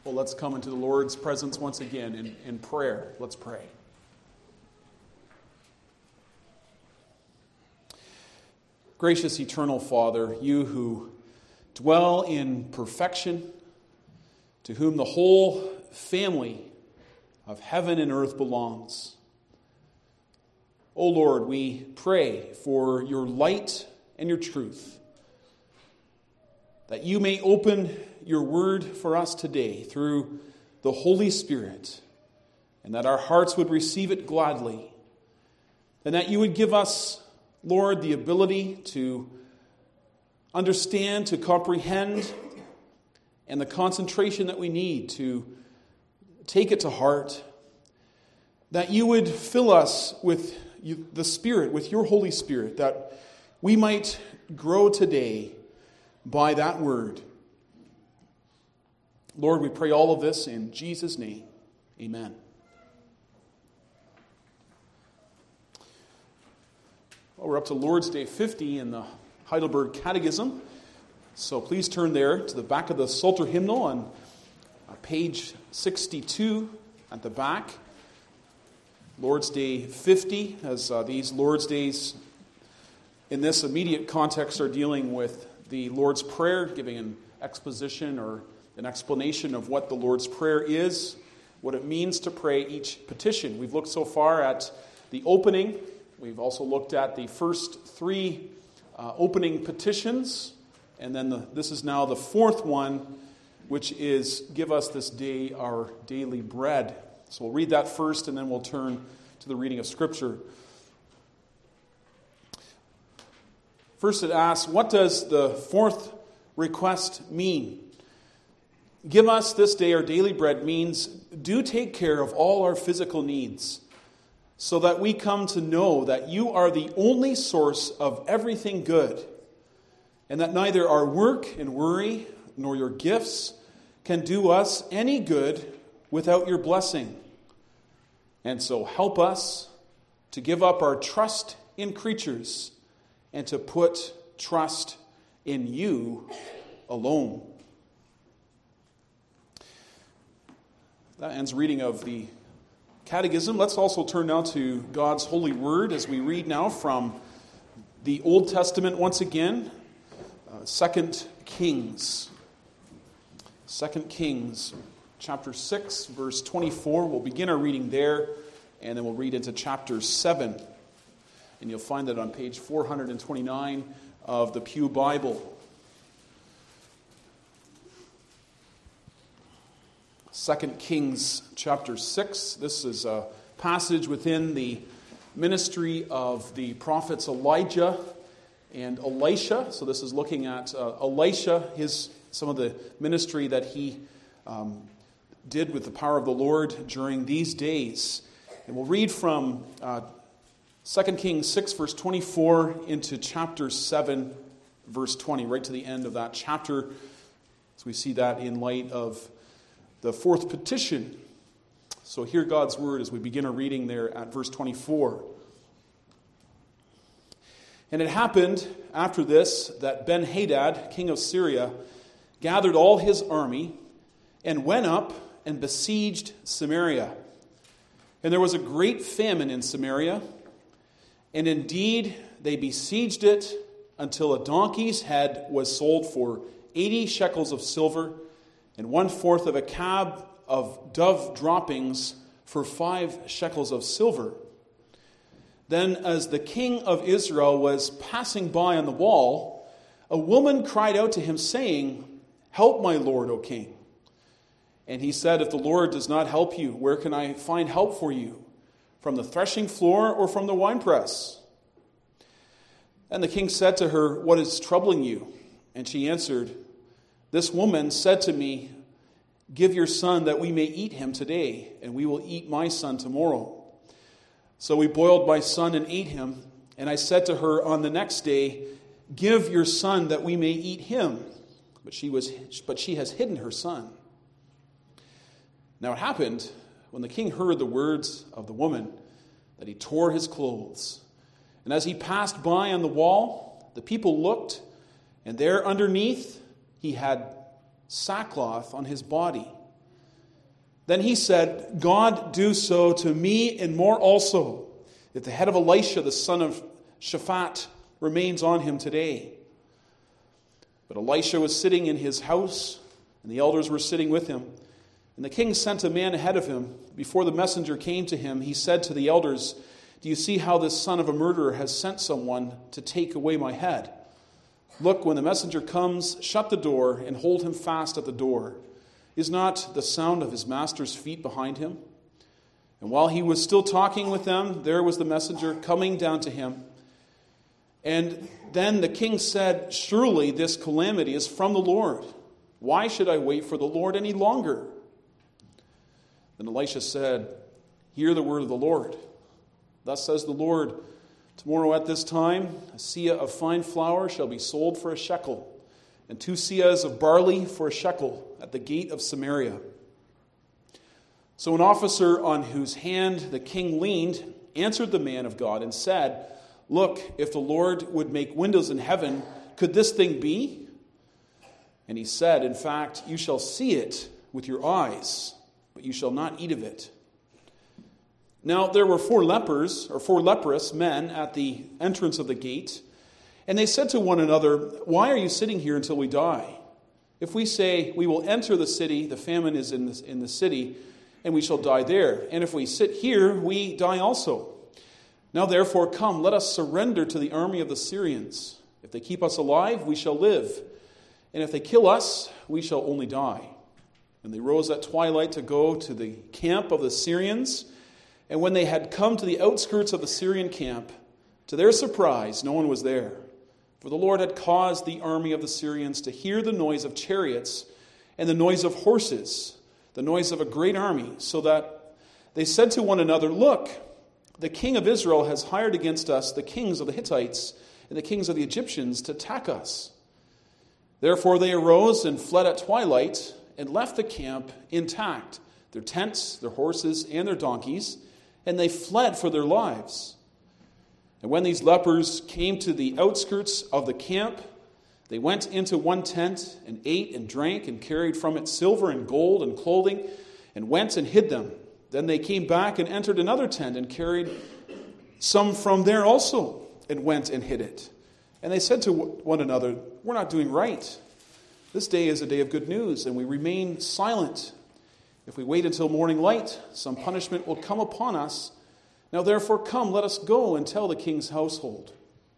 Well, let's come into the Lord's presence once again in prayer. Let's pray. Gracious eternal Father, you who dwell in perfection, to whom the whole family of heaven and earth belongs. O Lord, we pray for your light and your truth, that you may open your word for us today through the Holy Spirit, and that our hearts would receive it gladly, and that you would give us, Lord, the ability to understand, to comprehend, and the concentration that we need to take it to heart, that you would fill us with the Spirit, with your Holy Spirit, that we might grow today by that word. Lord, we pray all of this in Jesus' name. Amen. Well, we're up to Lord's Day 50 in the Heidelberg Catechism. So please turn there to the back of the Psalter hymnal on page 62 at the back. Lord's Day 50, as these Lord's Days in this immediate context are dealing with the Lord's Prayer, giving an exposition or an explanation of what the Lord's Prayer is, what it means to pray each petition. We've looked so far at the opening. We've also looked at the first three opening petitions, and then this is now the fourth one, which is, give us this day our daily bread. So we'll read that first, and then we'll turn to the reading of Scripture. First it asks, what does the fourth request mean? Give us this day our daily bread means, do take care of all our physical needs, so that we come to know that you are the only source of everything good, and that neither our work and worry nor your gifts can do us any good without your blessing. And so help us to give up our trust in creatures and to put trust in you alone. That ends reading of the Catechism. Let's also turn now to God's holy word as we read now from the Old Testament once again, 2 Kings. 2 Kings chapter 6, verse 24. We'll begin our reading there, and then we'll read into chapter 7. And you'll find that on page 429 of the Pew Bible. 2 Kings chapter 6. This is a passage within the ministry of the prophets Elijah and Elisha. So this is looking at Elisha, some of the ministry that he did with the power of the Lord during these days. And we'll read from 2 Kings 6, verse 24, into chapter 7, verse 20, right to the end of that chapter. So we see that in light of the fourth petition. So hear God's word as we begin our reading there at verse 24. And it happened after this that Ben-Hadad, king of Syria, gathered all his army and went up and besieged Samaria. And there was a great famine in Samaria, and indeed they besieged it until a donkey's head was sold for 80 shekels of silver, and 1/4 of a cab of dove droppings for 5 shekels of silver. Then, as the king of Israel was passing by on the wall, a woman cried out to him, saying, "Help, my lord, O king." And he said, "If the Lord does not help you, where can I find help for you? From the threshing floor or from the winepress?" And the king said to her, "What is troubling you?" And she answered, "This woman said to me, 'Give your son that we may eat him today, and we will eat my son tomorrow.' So we boiled my son and ate him. And I said to her on the next day, 'Give your son that we may eat him.' But she has hidden her son." Now it happened, when the king heard the words of the woman, that he tore his clothes. And as he passed by on the wall, the people looked, and there underneath he had sackcloth on his body. Then he said, God do so to me and more also, if the head of Elisha, the son of Shaphat, remains on him today. But Elisha was sitting in his house, and the elders were sitting with him. And the king sent a man ahead of him. Before the messenger came to him, he said to the elders, do you see how this son of a murderer has sent someone to take away my head? Look, when the messenger comes, shut the door and hold him fast at the door. Is not the sound of his master's feet behind him? And while he was still talking with them, there was the messenger coming down to him. And then the king said, surely this calamity is from the Lord. Why should I wait for the Lord any longer? Then Elisha said, hear the word of the Lord. Thus says the Lord, tomorrow at this time, a seah of fine flour shall be sold for a shekel, and 2 seahs of barley for a shekel at the gate of Samaria. So an officer on whose hand the king leaned answered the man of God and said, look, if the Lord would make windows in heaven, could this thing be? And he said, in fact, you shall see it with your eyes, but you shall not eat of it. Now there were 4 leprous men at the entrance of the gate, and they said to one another, why are you sitting here until we die? If we say we will enter the city, the famine is in the city, and we shall die there. And if we sit here, we die also. Now therefore come, let us surrender to the army of the Syrians. If they keep us alive, we shall live. And if they kill us, we shall only die. And they rose at twilight to go to the camp of the Syrians. And when they had come to the outskirts of the Syrian camp, to their surprise, no one was there. For the Lord had caused the army of the Syrians to hear the noise of chariots and the noise of horses, the noise of a great army, so that they said to one another, look, the king of Israel has hired against us the kings of the Hittites and the kings of the Egyptians to attack us. Therefore they arose and fled at twilight and left the camp intact, their tents, their horses, and their donkeys, and they fled for their lives. And when these lepers came to the outskirts of the camp, they went into one tent and ate and drank and carried from it silver and gold and clothing and went and hid them. Then they came back and entered another tent and carried some from there also and went and hid it. And they said to one another, we're not doing right. This day is a day of good news, and we remain silent. If we wait until morning light, some punishment will come upon us. Now therefore come, let us go and tell the king's household.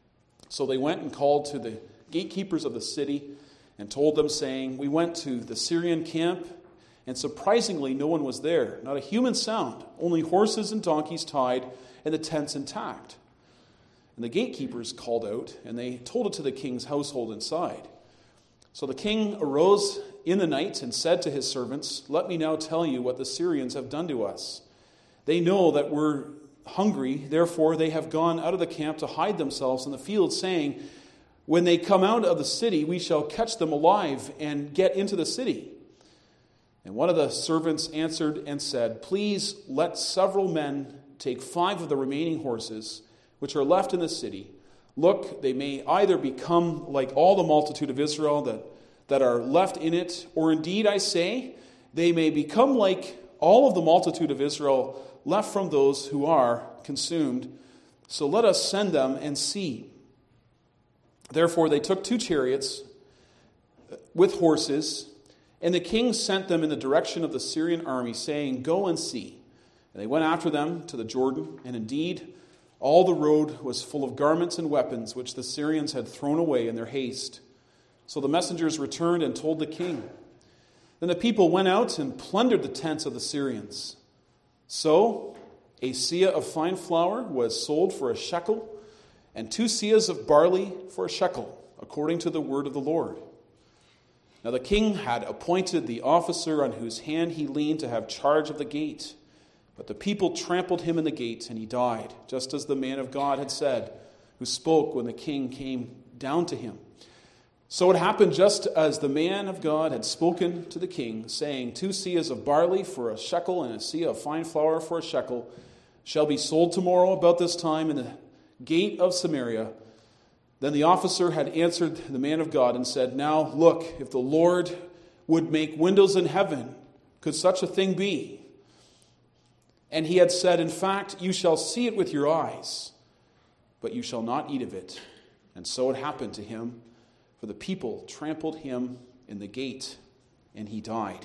So they went and called to the gatekeepers of the city and told them, saying, we went to the Syrian camp, and surprisingly no one was there, not a human sound, only horses and donkeys tied, and the tents intact. And the gatekeepers called out, and they told it to the king's household inside. So the king arose in the night and said to his servants, let me now tell you what the Syrians have done to us. They know that we're hungry, therefore they have gone out of the camp to hide themselves in the field, saying, when they come out of the city, we shall catch them alive and get into the city. And one of the servants answered and said, please let several men take 5 of the remaining horses, which are left in the city. Look, they may either become like all the multitude of Israel that are left in it, or indeed, I say, they may become like all of the multitude of Israel left from those who are consumed. So let us send them and see. Therefore they took 2 chariots with horses, and the king sent them in the direction of the Syrian army, saying, go and see. And they went after them to the Jordan, and indeed all the road was full of garments and weapons, which the Syrians had thrown away in their haste. So the messengers returned and told the king. Then the people went out and plundered the tents of the Syrians. So a seah of fine flour was sold for a shekel, and 2 seahs of barley for a shekel, according to the word of the Lord. Now the king had appointed the officer on whose hand he leaned to have charge of the gate. But the people trampled him in the gate, and he died, just as the man of God had said, who spoke when the king came down to him. So it happened just as the man of God had spoken to the king, saying, 2 seahs of barley for a shekel and a seah of fine flour for a shekel shall be sold tomorrow about this time in the gate of Samaria. Then the officer had answered the man of God and said, now look, if the Lord would make windows in heaven, Could such a thing be? And he had said, in fact, you shall see it with your eyes, but you shall not eat of it. And so it happened to him, for the people trampled him in the gate, and he died.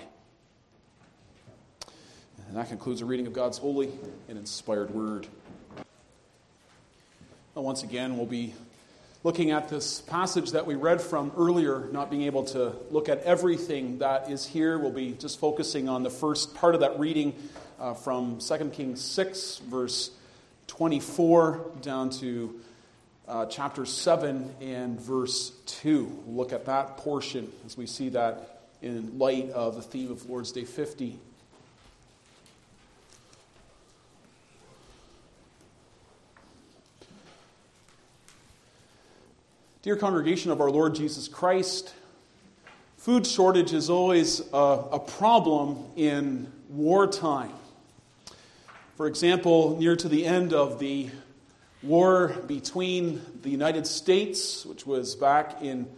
And that concludes the reading of God's holy and inspired word. Now, once again, we'll be looking at this passage that we read from earlier, not being able to look at everything that is here. We'll be just focusing on the first part of that reading from 2 Kings 6, verse 24, down to chapter 7 and verse 2. We'll look at that portion as we see that in light of the theme of Lord's Day 50. Dear congregation of our Lord Jesus Christ, food shortage is always a problem in wartime. For example, near to the end of the war between the United States, which was back in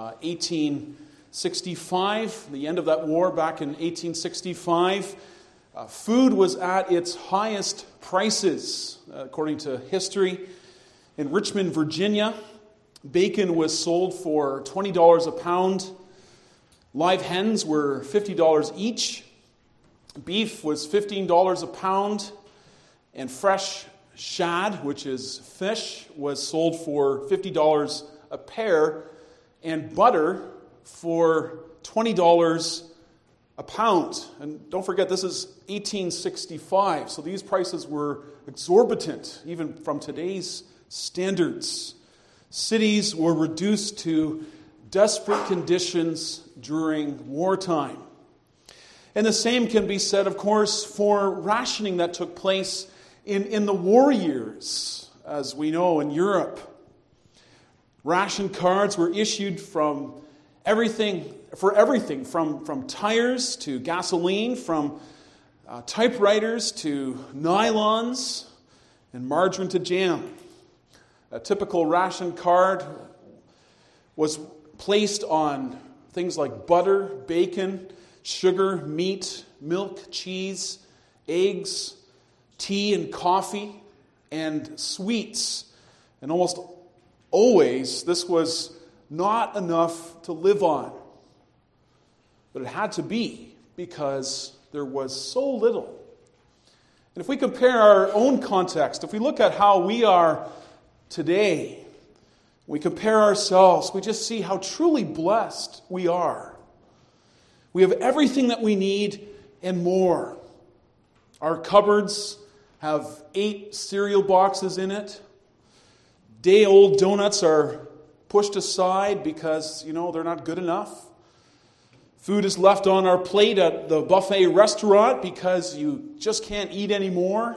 1865, the end of that war back in 1865, food was at its highest prices, according to history. In Richmond, Virginia, bacon was sold for $20 a pound. Live hens were $50 each. Beef was $15 a pound. And fresh shad, which is fish, was sold for $50 a pair. And butter for $20 a pound. And don't forget, this is 1865. So these prices were exorbitant, even from today's standards. Cities were reduced to desperate conditions during wartime. And the same can be said, of course, for rationing that took place in the war years, as we know in Europe. Ration cards were issued from everything from tires to gasoline, from typewriters to nylons, and margarine to jam. A typical ration card was placed on things like butter, bacon, sugar, meat, milk, cheese, eggs, tea and coffee, and sweets. And almost always, this was not enough to live on. But it had to be, because there was so little. And if we compare our own context, if we look at how we are today, we compare ourselves, we just see how truly blessed we are. We have everything that we need and more. Our cupboards have 8 cereal boxes in it. Day-old donuts are pushed aside because, they're not good enough. Food is left on our plate at the buffet restaurant because you just can't eat anymore.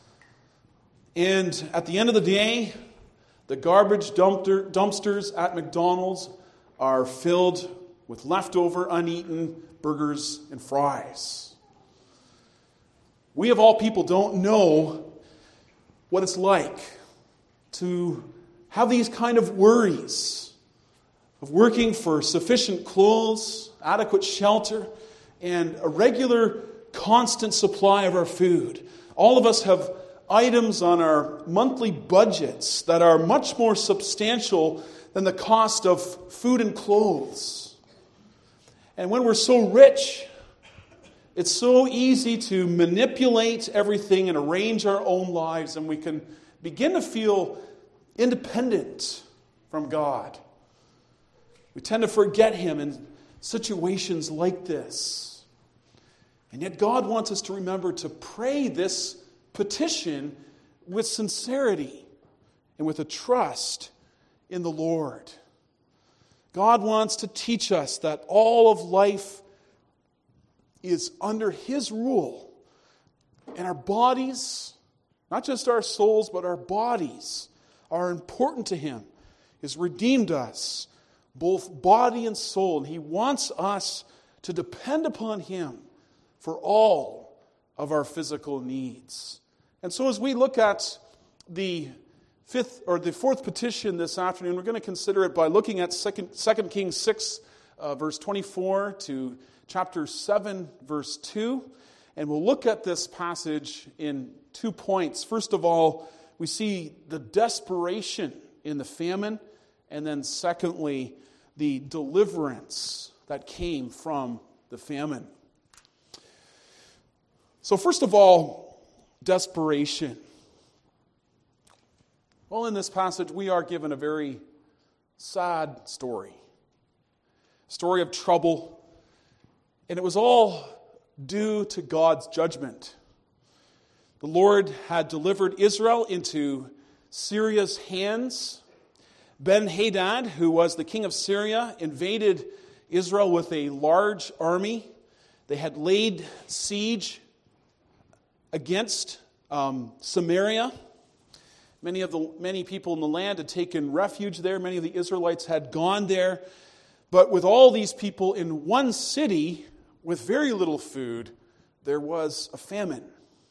And at the end of the day, the garbage dumpsters at McDonald's are filled with leftover, uneaten burgers and fries. We of all people don't know what it's like to have these kind of worries of working for sufficient clothes, adequate shelter, and a regular, constant supply of our food. All of us have items on our monthly budgets that are much more substantial than the cost of food and clothes. And when we're so rich, it's so easy to manipulate everything and arrange our own lives, and we can begin to feel independent from God. We tend to forget Him in situations like this. And yet God wants us to remember to pray this petition with sincerity and with a trust in the Lord. God wants to teach us that all of life is under His rule. And our bodies, not just our souls, but our bodies are important to Him. He has redeemed us, both body and soul. And He wants us to depend upon Him for all of our physical needs. And so as we look at the fourth petition this afternoon, we're going to consider it by looking at 2 Kings 6, verse 24 to chapter 7, verse 2. And we'll look at this passage in 2 points. First of all, we see the desperation in the famine, and then secondly, the deliverance that came from the famine. So first of all, desperation. Well, in this passage, we are given a very sad story. A story of trouble, and it was all due to God's judgment. The Lord had delivered Israel into Syria's hands. Ben-Hadad, who was the king of Syria, invaded Israel with a large army. They had laid siege against Samaria. Many people in the land had taken refuge there. Many of the Israelites had gone there. But with all these people in one city, with very little food, there was a famine.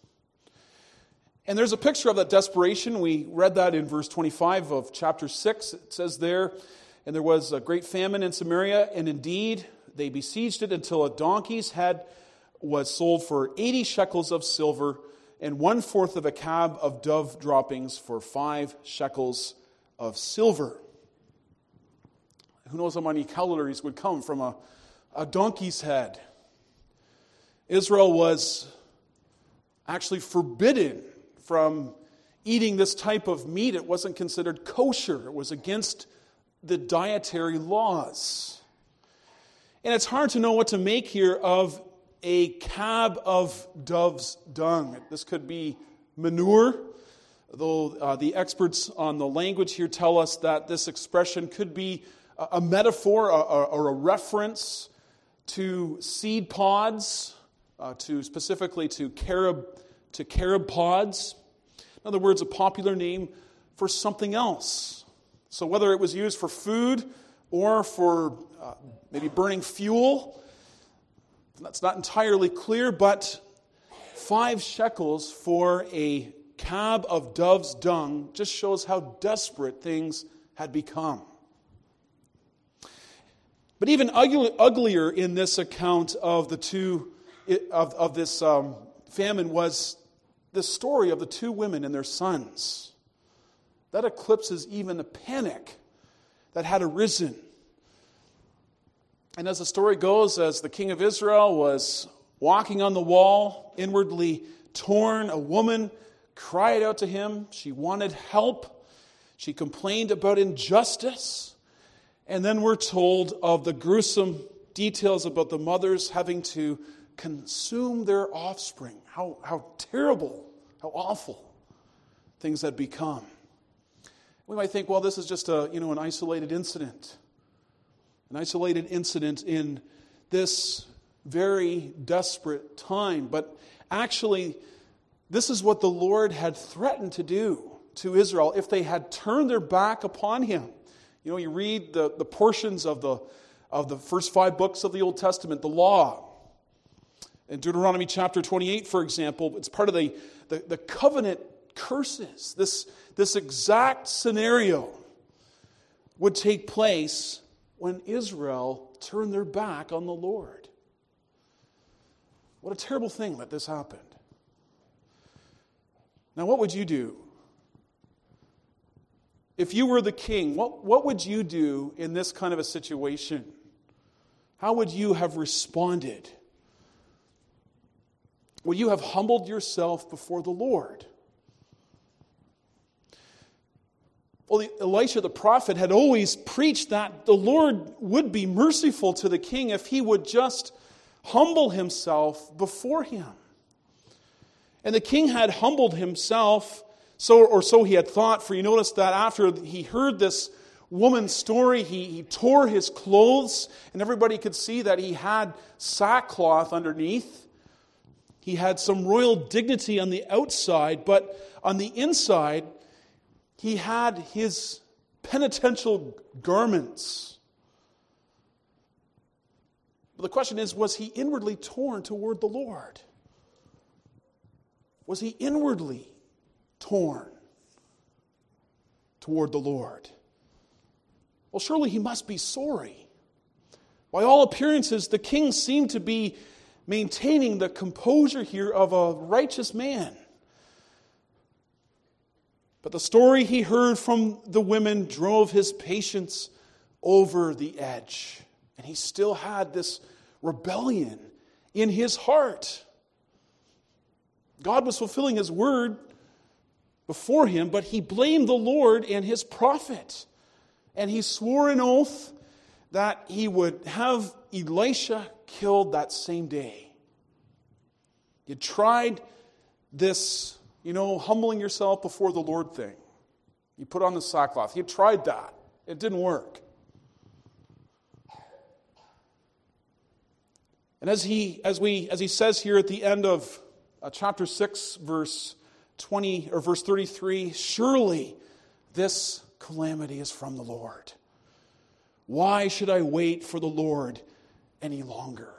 And there's a picture of that desperation. We read that in verse 25 of chapter 6. It says there, and there was a great famine in Samaria, and indeed they besieged it until a donkey's head was sold for 80 shekels of silver, and 1/4 of a cab of dove droppings for 5 shekels of silver. Who knows how many calories would come from a donkey's head? Israel was actually forbidden from eating this type of meat. It wasn't considered kosher. It was against the dietary laws. And it's hard to know what to make here of a cab of dove's dung. This could be manure, though the experts on the language here tell us that this expression could be a metaphor or a reference to seed pods, specifically to carob pods. In other words, a popular name for something else. So whether it was used for food or for maybe burning fuel, that's not entirely clear, but 5 shekels for a cab of dove's dung just shows how desperate things had become. But even uglier in this account of this famine was the story of the 2 women and their sons. That eclipses even the panic that had arisen. And as the story goes, as the king of Israel was walking on the wall, inwardly torn, a woman cried out to him. She wanted help. She complained about injustice. And then we're told of the gruesome details about the mothers having to consume their offspring. How terrible, how awful things had become. We might think, well, this is just an isolated incident. An isolated incident in this very desperate time. But actually, this is what the Lord had threatened to do to Israel if they had turned their back upon Him. You read the portions of the first 5 books of the Old Testament, the law. In Deuteronomy chapter 28, for example, it's part of the covenant curses. This exact scenario would take place when Israel turned their back on the Lord. What a terrible thing that this happened. Now, what would you do? If you were the king, what would you do in this kind of a situation? How would you have responded? Would you have humbled yourself before the Lord? Well, Elisha the prophet had always preached that the Lord would be merciful to the king if he would just humble himself before him. And the king had humbled himself, so he had thought, for you notice that after he heard this woman's story, he tore his clothes, and everybody could see that he had sackcloth underneath. He had some royal dignity on the outside, but on the inside, he had his penitential garments. But the question is, was he inwardly torn toward the Lord? Was he inwardly torn toward the Lord? Well, surely he must be sorry. By all appearances, the king seemed to be maintaining the composure here of a righteous man. But the story he heard from the women drove his patience over the edge. And he still had this rebellion in his heart. God was fulfilling His word before him, but he blamed the Lord and His prophet. And he swore an oath that he would have Elisha killed that same day. He tried this, humbling yourself before the Lord thing. You put on the sackcloth. He tried that. It didn't work. And as he says here at the end of chapter 6, verse 20 or verse 33, surely this calamity is from the Lord. Why should I wait for the Lord any longer?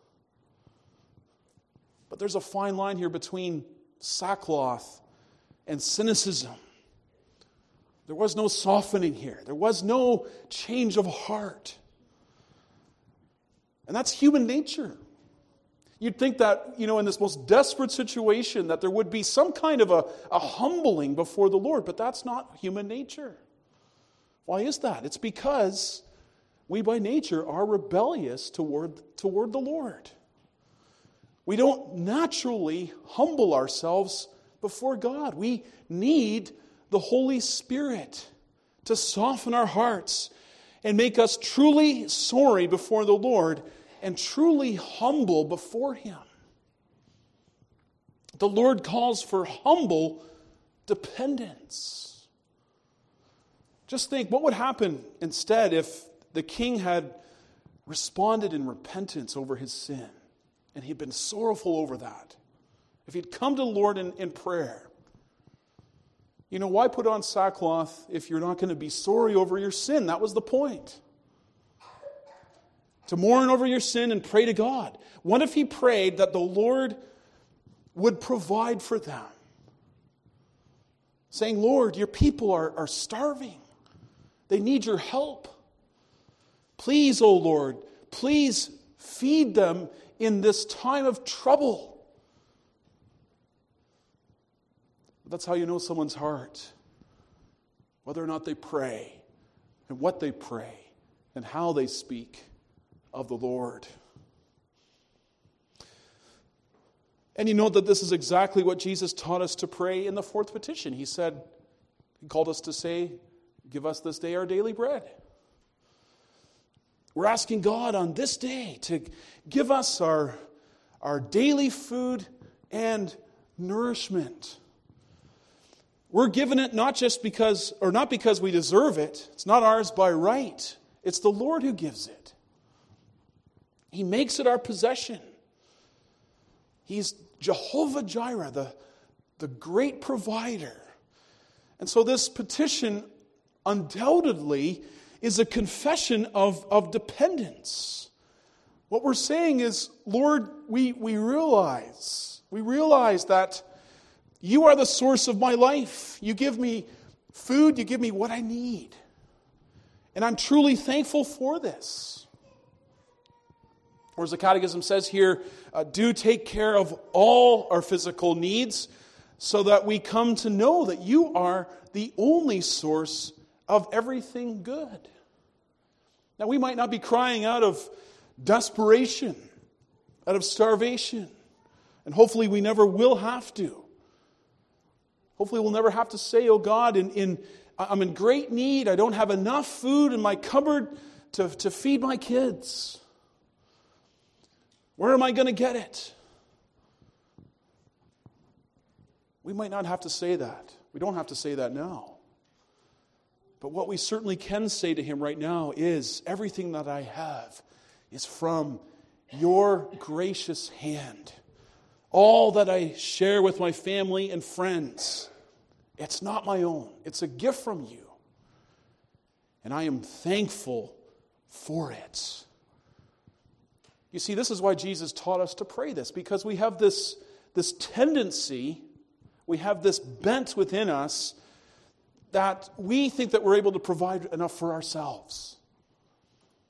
But there's a fine line here between sackcloth and cynicism. There was no softening here. There was no change of heart. And that's human nature. You'd think that, in this most desperate situation, that there would be some kind of a humbling before the Lord, but that's not human nature. Why is that? It's because we by nature are rebellious toward the Lord. We don't naturally humble ourselves before God. We need the Holy Spirit to soften our hearts and make us truly sorry before the Lord and truly humble before Him. The Lord calls for humble dependence. Just think, what would happen instead if the king had responded in repentance over his sin and he'd been sorrowful over that? If he'd come to the Lord in prayer. Why put on sackcloth if you're not going to be sorry over your sin? That was the point. To mourn over your sin and pray to God. What if he prayed that the Lord would provide for them? Saying, Lord, your people are starving. They need your help. Please, O Lord, please feed them in this time of trouble. That's how you know someone's heart. Whether or not they pray, and what they pray, and how they speak of the Lord. And you know that this is exactly what Jesus taught us to pray in the fourth petition. He called us to say, give us this day our daily bread. We're asking God on this day to give us our daily food and nourishment. We're given it not because we deserve it. It's not ours by right. It's the Lord who gives it. He makes it our possession. He's Jehovah Jireh, the great provider. And so this petition undoubtedly is a confession of dependence. What we're saying is, Lord, we realize that you are the source of my life. You give me food, you give me what I need. And I'm truly thankful for this. Or as the Catechism says here, do take care of all our physical needs so that we come to know that you are the only source of everything good. Now, we might not be crying out of desperation, out of starvation, and hopefully we never will have to. Hopefully we'll never have to say, oh God, I'm in great need. I don't have enough food in my cupboard to feed my kids. Where am I going to get it? We might not have to say that. We don't have to say that now. But what we certainly can say to Him right now is, everything that I have is from your gracious hand. All that I share with my family and friends, it's not my own. It's a gift from you. And I am thankful for it. You see, this is why Jesus taught us to pray this, because we have this tendency, we have this bent within us that we think that we're able to provide enough for ourselves.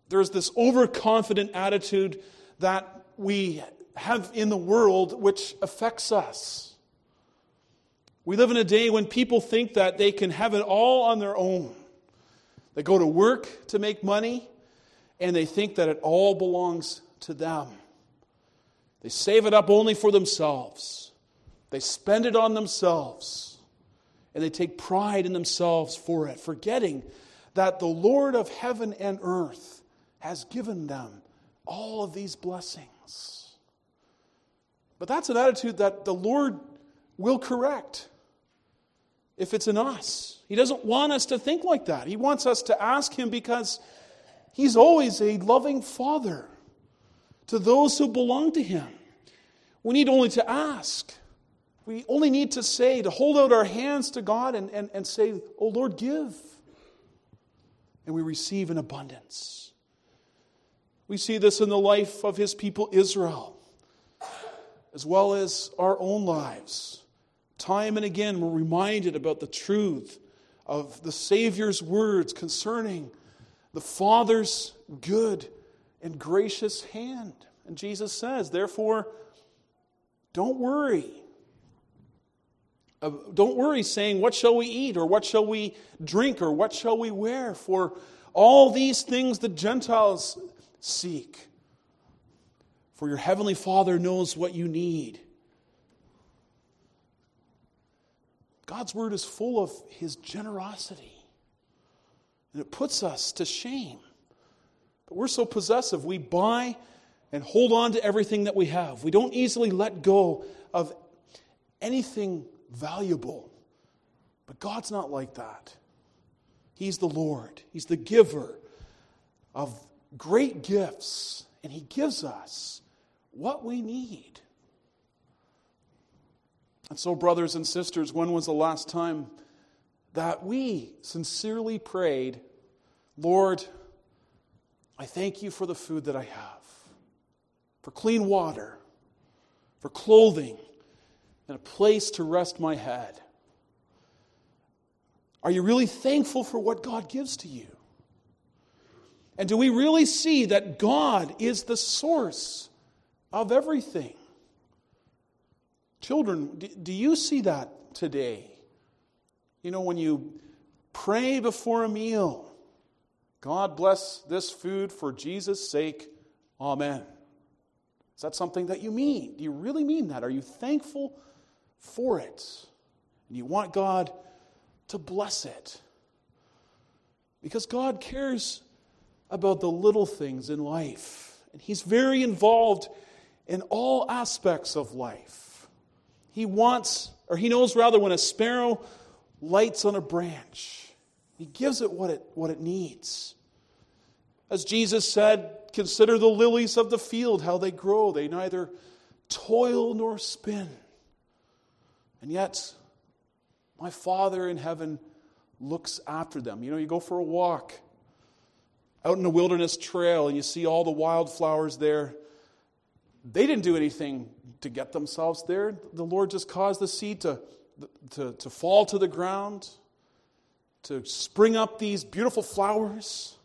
There's this overconfident attitude that we have in the world which affects us. We live in a day when people think that they can have it all on their own. They go to work to make money, and they think that it all belongs to them. They save it up only for themselves. They spend it on themselves. And they take pride in themselves for it, forgetting that the Lord of heaven and earth has given them all of these blessings. But that's an attitude that the Lord will correct if it's in us. He doesn't want us to think like that. He wants us to ask Him because He's always a loving Father to those who belong to Him. We need only to ask. We only need to say, to hold out our hands to God and say, "Oh Lord, give." And we receive in abundance. We see this in the life of His people Israel, as well as our own lives. Time and again, we're reminded about the truth of the Savior's words concerning the Father's good and gracious hand. And Jesus says, therefore, don't worry. Don't worry saying, "What shall we eat? Or what shall we drink? Or what shall we wear?" For all these things the Gentiles seek. For your heavenly Father knows what you need. God's word is full of His generosity. And it puts us to shame. But we're so possessive. We buy and hold on to everything that we have. We don't easily let go of anything valuable. But God's not like that. He's the Lord. He's the giver of great gifts. And He gives us what we need. And so, brothers and sisters, when was the last time that we sincerely prayed, "Lord, I thank You for the food that I have, for clean water, for clothing, and a place to rest my head"? Are you really thankful for what God gives to you? And do we really see that God is the source of everything? Children, do you see that today? You know, when you pray before a meal, "God bless this food for Jesus' sake. Amen." Is that something that you mean? Do you really mean that? Are you thankful for it? And you want God to bless it? Because God cares about the little things in life. And He's very involved in all aspects of life. He knows when a sparrow lights on a branch. He gives it what it needs. As Jesus said, "Consider the lilies of the field, how they grow. They neither toil nor spin. And yet, my Father in heaven looks after them." You know, you go for a walk out in a wilderness trail and you see all the wildflowers there. They didn't do anything to get themselves there. The Lord just caused the seed to fall to the ground, to spring up these beautiful flowers.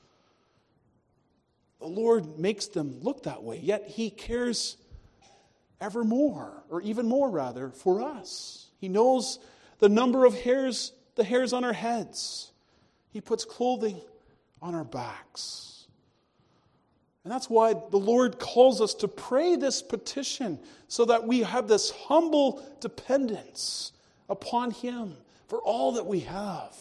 The Lord makes them look that way, yet He cares ever more, or even more rather, for us. He knows the number of hairs, the hairs on our heads. He puts clothing on our backs. And that's why the Lord calls us to pray this petition, so that we have this humble dependence upon Him for all that we have.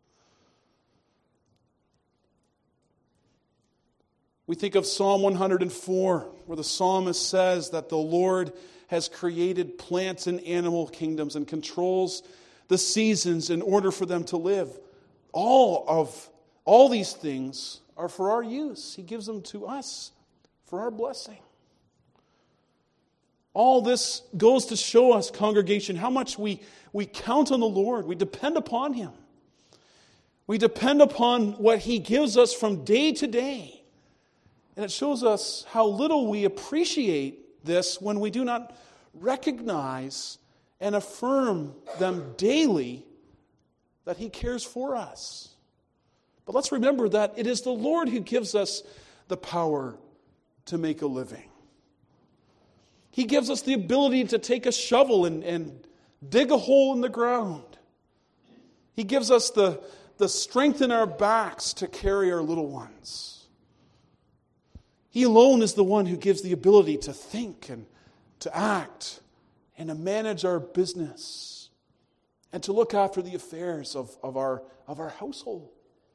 We think of Psalm 104, where the psalmist says that the Lord has created plants and animal kingdoms and controls the seasons in order for them to live. All these things are for our use. He gives them to us for our blessing. All this goes to show us, congregation, how much we count on the Lord. We depend upon Him. We depend upon what He gives us from day to day. And it shows us how little we appreciate this when we do not recognize and affirm them daily that He cares for us. But let's remember that it is the Lord who gives us the power to make a living. He gives us the ability to take a shovel and dig a hole in the ground. He gives us the strength in our backs to carry our little ones. He alone is the one who gives the ability to think and to act and to manage our business and to look after the affairs of our household.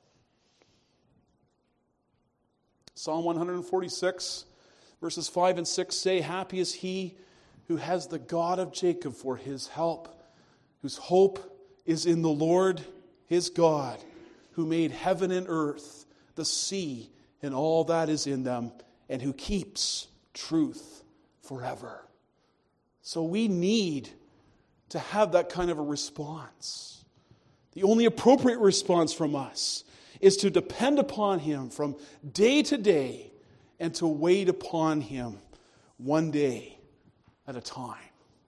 Psalm 146, verses 5 and 6 say, "Happy is he who has the God of Jacob for his help, whose hope is in the Lord his God, who made heaven and earth, the sea, and all that is in them, and who keeps truth forever." So we need to have that kind of a response. The only appropriate response from us is to depend upon him from day to day and to wait upon him one day at a time.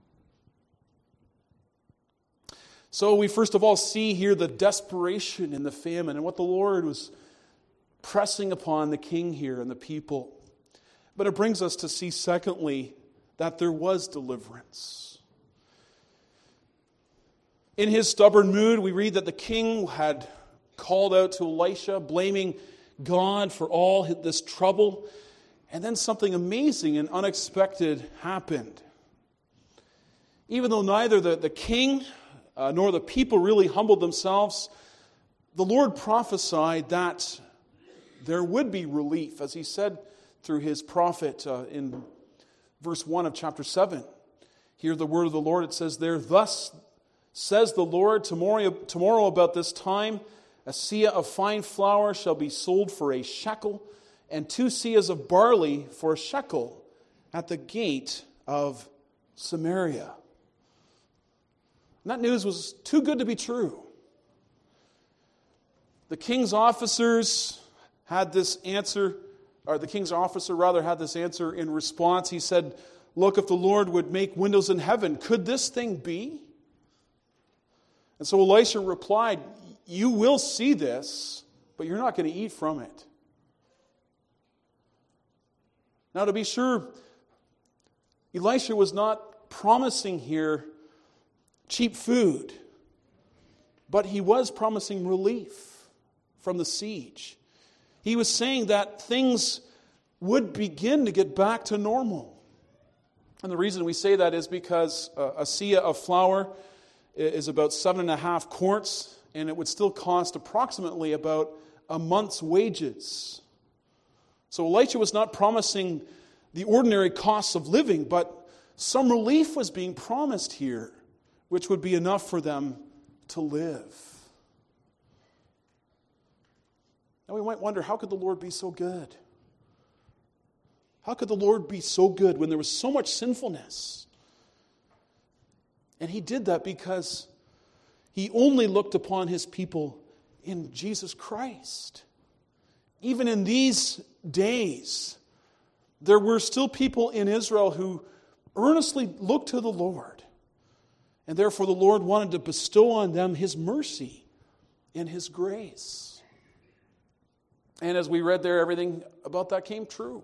So we first of all see here the desperation in the famine and what the Lord was pressing upon the king here and the people. But it brings us to see, secondly, that there was deliverance. In his stubborn mood, we read that the king had called out to Elisha, blaming God for all this trouble. And then something amazing and unexpected happened. Even though neither the king nor the people really humbled themselves, the Lord prophesied that there would be relief, as he said through his prophet in verse 1 of chapter 7. Hear the word of the Lord. It says there, "Thus says the Lord, tomorrow about this time, a seah of fine flour shall be sold for a shekel, and 2 seahs of barley for a shekel at the gate of Samaria." And that news was too good to be true. The king's officers had this answer, or the king's officer rather had this answer in response. He said, "Look, if the Lord would make windows in heaven, could this thing be?" And so Elisha replied, "You will see this, but you're not going to eat from it." Now, to be sure, Elisha was not promising here cheap food, but he was promising relief from the siege. He was saying that things would begin to get back to normal. And the reason we say that is because a seah of flour is about 7.5 quarts, and it would still cost approximately about a month's wages. So Elisha was not promising the ordinary costs of living, but some relief was being promised here, which would be enough for them to live. Now we might wonder, how could the Lord be so good? How could the Lord be so good when there was so much sinfulness? And he did that because he only looked upon his people in Jesus Christ. Even in these days, there were still people in Israel who earnestly looked to the Lord. And therefore the Lord wanted to bestow on them his mercy and his grace. And as we read there, everything about that came true.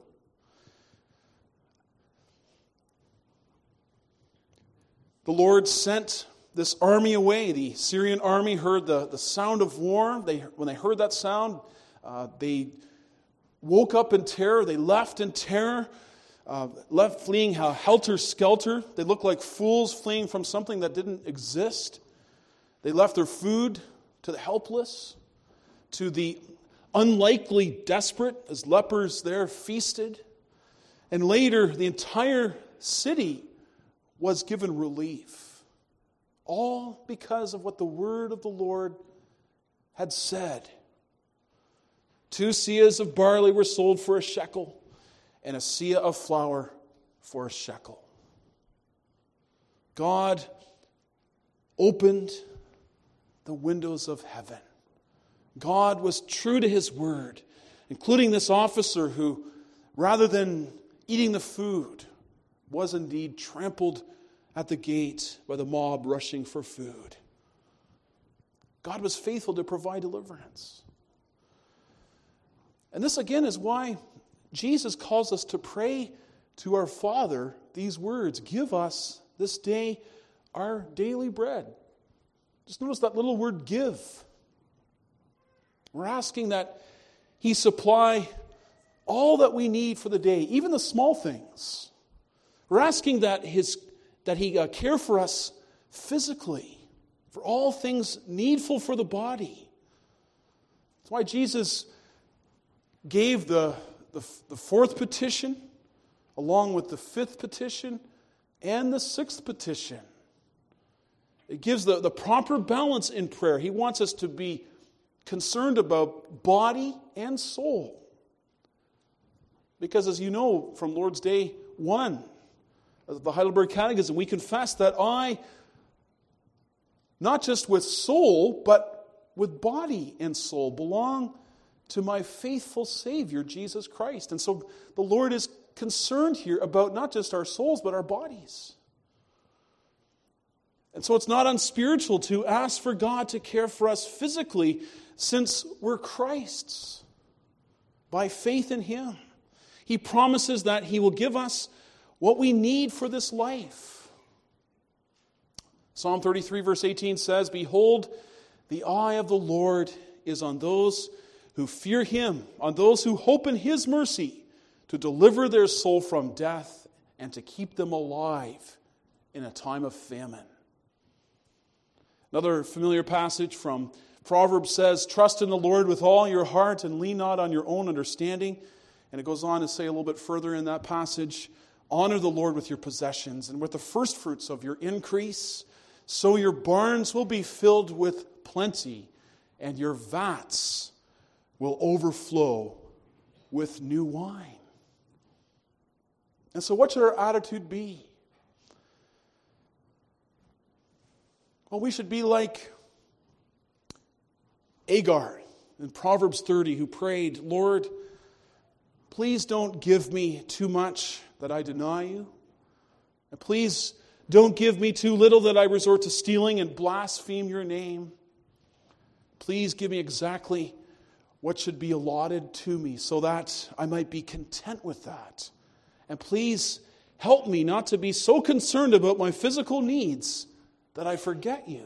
The Lord sent this army away. The Syrian army heard the sound of war. When they heard that sound, they woke up in terror. They left in terror, left fleeing helter-skelter. They looked like fools fleeing from something that didn't exist. They left their food to the helpless, to the unlikely desperate, as lepers there feasted. And later, the entire city was given relief. All because of what the word of the Lord had said. 2 seahs of barley were sold for a shekel, and a seah of flour for a shekel. God opened the windows of heaven. God was true to his word, including this officer who, rather than eating the food, was indeed trampled at the gate by the mob rushing for food. God was faithful to provide deliverance. And this again is why Jesus calls us to pray to our Father these words, "Give us this day our daily bread." Just notice that little word, give. We're asking that He supply all that we need for the day, even the small things. We're asking that He care for us physically, for all things needful for the body. That's why Jesus gave the fourth petition, along with the fifth petition and the sixth petition. It gives the proper balance in prayer. He wants us to be concerned about body and soul. Because as you know from Lord's Day 1 of the Heidelberg Catechism, we confess that I, not just with soul, but with body and soul, belong to my faithful Savior, Jesus Christ. And so the Lord is concerned here about not just our souls, but our bodies. And so it's not unspiritual to ask for God to care for us physically, since we're Christ's by faith in Him. He promises that He will give us what we need for this life. Psalm 33 verse 18 says, "Behold, the eye of the Lord is on those who fear Him, on those who hope in His mercy, to deliver their soul from death and to keep them alive in a time of famine." Another familiar passage from Proverbs says, "Trust in the Lord with all your heart and lean not on your own understanding." And it goes on to say a little bit further in that passage, "Honor the Lord with your possessions and with the first fruits of your increase, so your barns will be filled with plenty and your vats will overflow with new wine." And so what should our attitude be? Well, we should be like Agar in Proverbs 30, who prayed, "Lord, please don't give me too much that I deny you. And please don't give me too little that I resort to stealing and blaspheme your name. Please give me exactly what should be allotted to me so that I might be content with that. And please help me not to be so concerned about my physical needs that I forget you."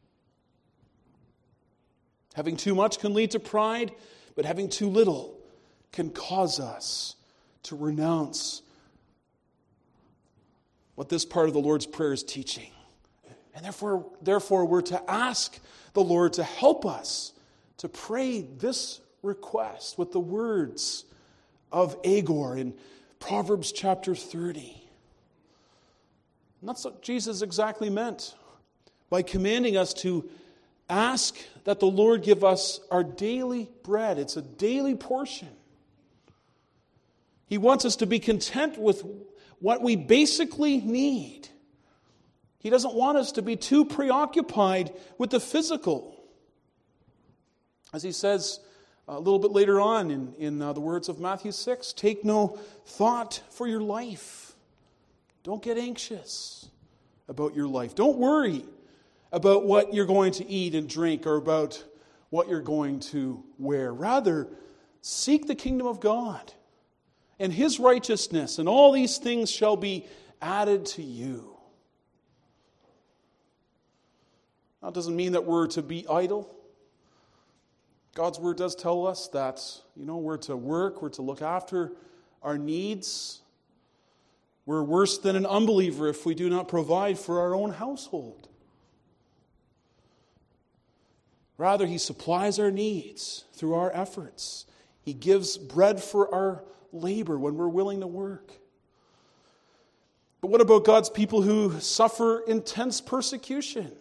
Having too much can lead to pride, but having too little can cause us to renounce what this part of the Lord's Prayer is teaching. And therefore we're to ask the Lord to help us to pray this request with the words of Agar in Proverbs chapter 30. And that's what Jesus exactly meant by commanding us to ask that the Lord give us our daily bread. It's a daily portion. He wants us to be content with what we basically need. He doesn't want us to be too preoccupied with the physical. As He says a little bit later on in the words of Matthew 6, "Take no thought for your life." Don't get anxious about your life. Don't worry about what you're going to eat and drink or about what you're going to wear. Rather, seek the kingdom of God and His righteousness, and all these things shall be added to you. That doesn't mean that we're to be idle. God's Word does tell us that, we're to work, we're to look after our needs. We're worse than an unbeliever if we do not provide for our own household. Rather, He supplies our needs through our efforts. He gives bread for our labor when we're willing to work. But what about God's people who suffer intense persecution?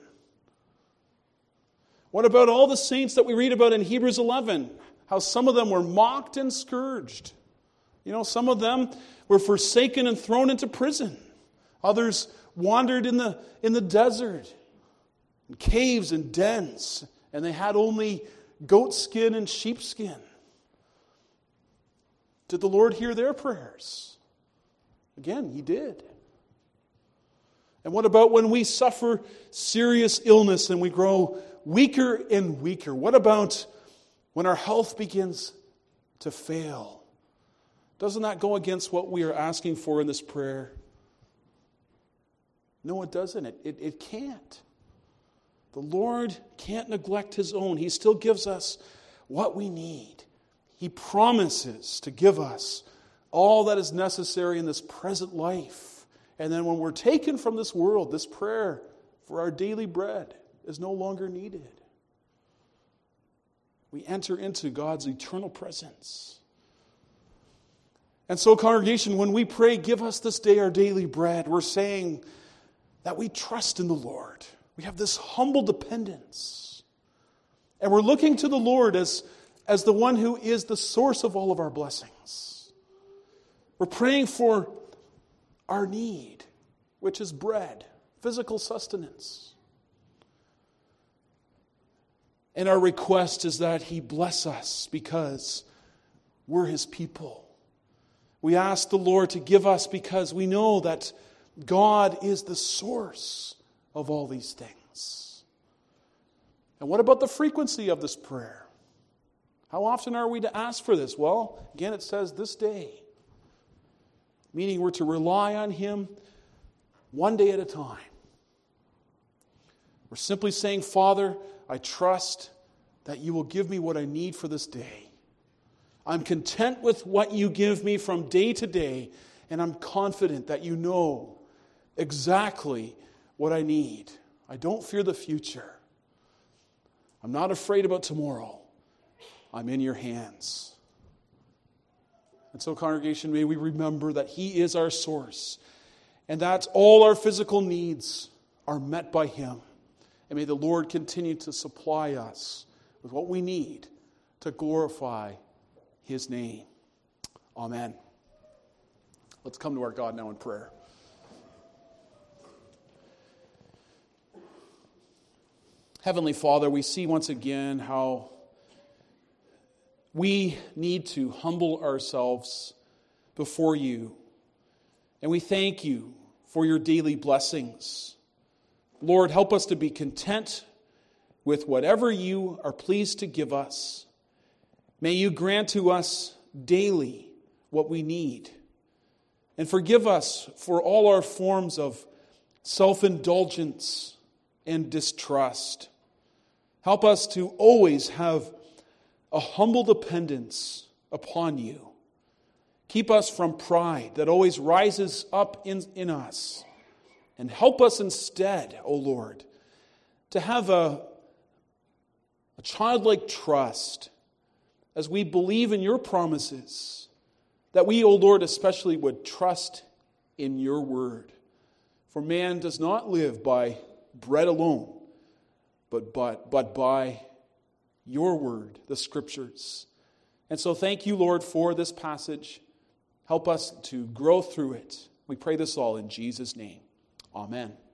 What about all the saints that we read about in Hebrews 11? How some of them were mocked and scourged. Some of them were forsaken and thrown into prison. Others wandered in the desert, in caves and dens, and they had only goat skin and sheepskin. Did the Lord hear their prayers? Again, He did. And what about when we suffer serious illness and we grow weaker and weaker? What about when our health begins to fail. Doesn't that go against what we are asking for in this prayer? No, it doesn't. It can't. The Lord can't neglect His own. He still gives us what we need. He promises to give us all that is necessary in this present life. And then when we're taken from this world, this prayer for our daily bread is no longer needed. We enter into God's eternal presence. And so, congregation, when we pray, give us this day our daily bread, we're saying that we trust in the Lord. We have this humble dependence. And we're looking to the Lord as the one who is the source of all of our blessings. We're praying for our need, which is bread, physical sustenance. And our request is that He bless us because we're His people. We ask the Lord to give us because we know that God is the source of all these things. And what about the frequency of this prayer? How often are we to ask for this? Well, again, it says this day. Meaning we're to rely on Him one day at a time. We're simply saying, Father, I trust that You will give me what I need for this day. I'm content with what You give me from day to day, and I'm confident that You know exactly what I need. I don't fear the future. I'm not afraid about tomorrow. I'm in Your hands. And so, congregation, may we remember that He is our source, and that all our physical needs are met by Him. And may the Lord continue to supply us with what we need to glorify His name. Amen. Let's come to our God now in prayer. Heavenly Father, we see once again how we need to humble ourselves before You. And we thank You for Your daily blessings. Lord, help us to be content with whatever You are pleased to give us. May You grant to us daily what we need. And forgive us for all our forms of self-indulgence and distrust. Help us to always have a humble dependence upon You. Keep us from pride that always rises up in us. And help us instead, O Lord, to have a childlike trust as we believe in Your promises, that we, O Lord, especially would trust in Your word. For man does not live by bread alone, but by Your word, the Scriptures. And so thank You, Lord, for this passage. Help us to grow through it. We pray this all in Jesus' name. Amen.